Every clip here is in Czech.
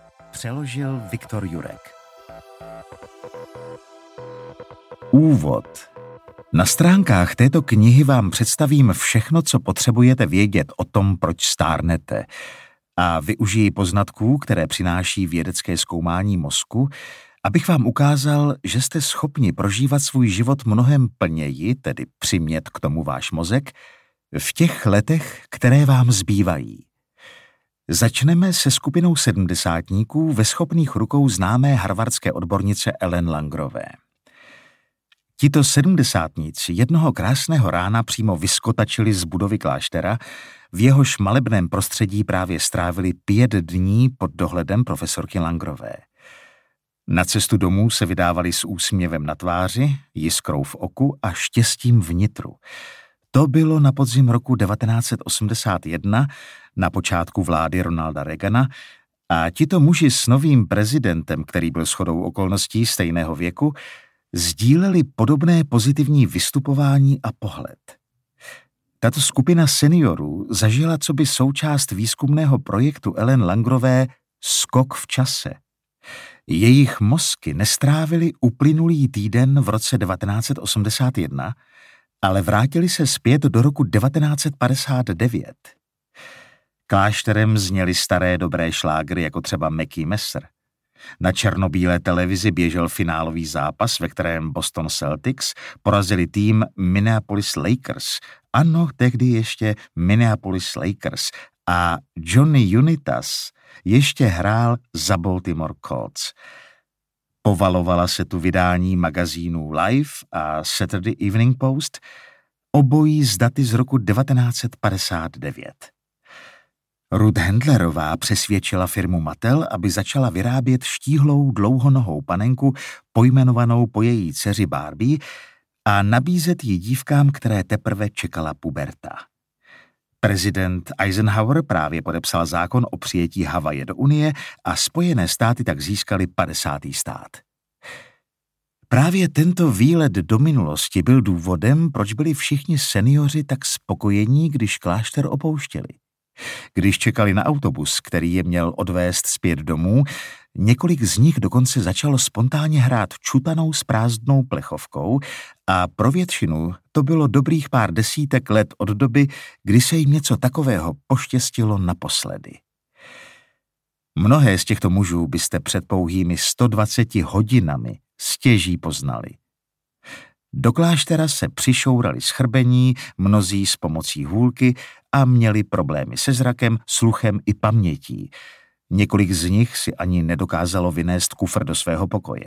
Přeložil Viktor Jurek. Úvod. Na stránkách této knihy vám představím všechno, co potřebujete vědět o tom, proč stárnete, a využiji poznatků, které přináší vědecké zkoumání mozku, abych vám ukázal, že jste schopni prožívat svůj život mnohem plněji, tedy přimět k tomu váš mozek, v těch letech, které vám zbývají. Začneme se skupinou sedmdesátníků ve schopných rukou známé harvardské odbornice Ellen Langerové. Tito sedmdesátníci jednoho krásného rána přímo vyskotačili z budovy kláštera, v jehož malebném prostředí právě strávili 5 dní pod dohledem profesorky Langerové. Na cestu domů se vydávali s úsměvem na tváři, jiskrou v oku a štěstím v nitru. To bylo na podzim roku 1981, na počátku vlády Ronalda Reagana, a tito muži s novým prezidentem, který byl shodou okolností stejného věku, sdíleli podobné pozitivní vystupování a pohled. Tato skupina seniorů zažila coby součást výzkumného projektu Ellen Langerové skok v čase. Jejich mozky nestrávili uplynulý týden v roce 1981, ale vrátili se zpět do roku 1959. Klášterem zněly staré dobré šlágry, jako třeba Mackie Messer. Na černobílé televizi běžel finálový zápas, ve kterém Boston Celtics porazili tým Minneapolis Lakers. Ano, tehdy ještě Minneapolis Lakers. A Johnny Unitas ještě hrál za Baltimore Colts. Povalovala se tu vydání magazínů Life a Saturday Evening Post, obojí s daty z roku 1959. Ruth Handlerová přesvědčila firmu Mattel, aby začala vyrábět štíhlou dlouhonohou panenku pojmenovanou po její dceři Barbie a nabízet ji dívkám, které teprve čekala puberta. Prezident Eisenhower právě podepsal zákon o přijetí Havaje do Unie a Spojené státy tak získaly 50. stát. Právě tento výlet do minulosti byl důvodem, proč byli všichni seniori tak spokojení, když klášter opouštěli. Když čekali na autobus, který je měl odvést zpět domů, několik z nich dokonce začalo spontánně hrát čutanou s prázdnou plechovkou a pro většinu to bylo dobrých pár desítek let od doby, kdy se jim něco takového poštěstilo naposledy. Mnohé z těchto mužů byste před pouhými 120 hodinami stěží poznali. Do kláštera se přišourali schrbení, mnozí s pomocí hůlky a měli problémy se zrakem, sluchem i pamětí. Několik z nich si ani nedokázalo vynést kufr do svého pokoje.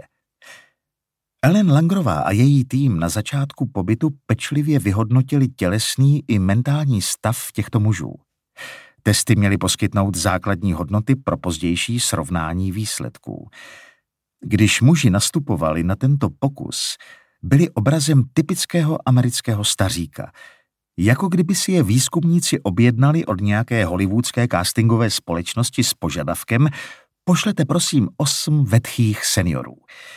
Ellen Langerová a její tým na začátku pobytu pečlivě vyhodnotili tělesný i mentální stav těchto mužů. Testy měly poskytnout základní hodnoty pro pozdější srovnání výsledků. Když muži nastupovali na tento pokus, byli obrazem typického amerického staříka, jako kdyby si je výzkumníci objednali od nějaké hollywoodské castingové společnosti s požadavkem: pošlete prosím 8 vetchých seniorů.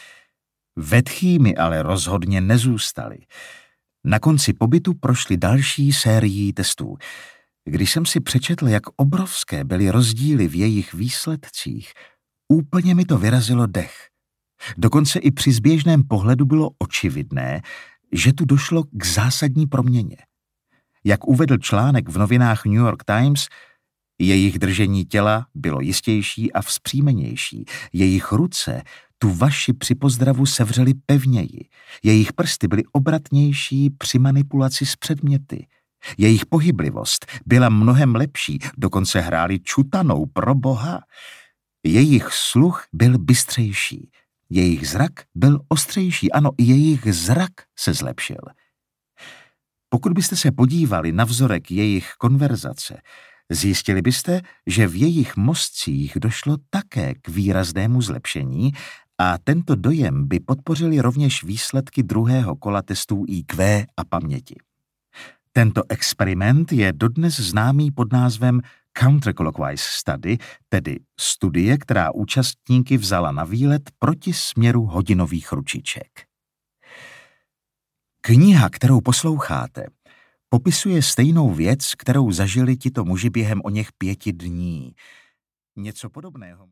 Vetchými ale rozhodně nezůstali. Na konci pobytu prošli další sérií testů. Když jsem si přečetl, jak obrovské byly rozdíly v jejich výsledcích, úplně mi to vyrazilo dech. Dokonce i při zběžném pohledu bylo očividné, že tu došlo k zásadní proměně. Jak uvedl článek v novinách New York Times, jejich držení těla bylo jistější a vzpřímenější. Jejich ruce tu vaši při pozdravu sevřely pevněji. Jejich prsty byly obratnější při manipulaci s předměty. Jejich pohyblivost byla mnohem lepší, dokonce hráli čutanou, pro boha. Jejich sluch byl bystřejší. Jejich zrak byl ostřejší, ano, i jejich zrak se zlepšil. Pokud byste se podívali na vzorek jejich konverzace, zjistili byste, že v jejich mozcích došlo také k výraznému zlepšení a tento dojem by podpořili rovněž výsledky druhého kola testů IQ a paměti. Tento experiment je dodnes známý pod názvem Counterclockwise Study, tedy studie, která účastníky vzala na výlet proti směru hodinových ručiček. Kniha, kterou posloucháte, popisuje stejnou věc, kterou zažili tito muži během oněch 5 dní. Něco podobného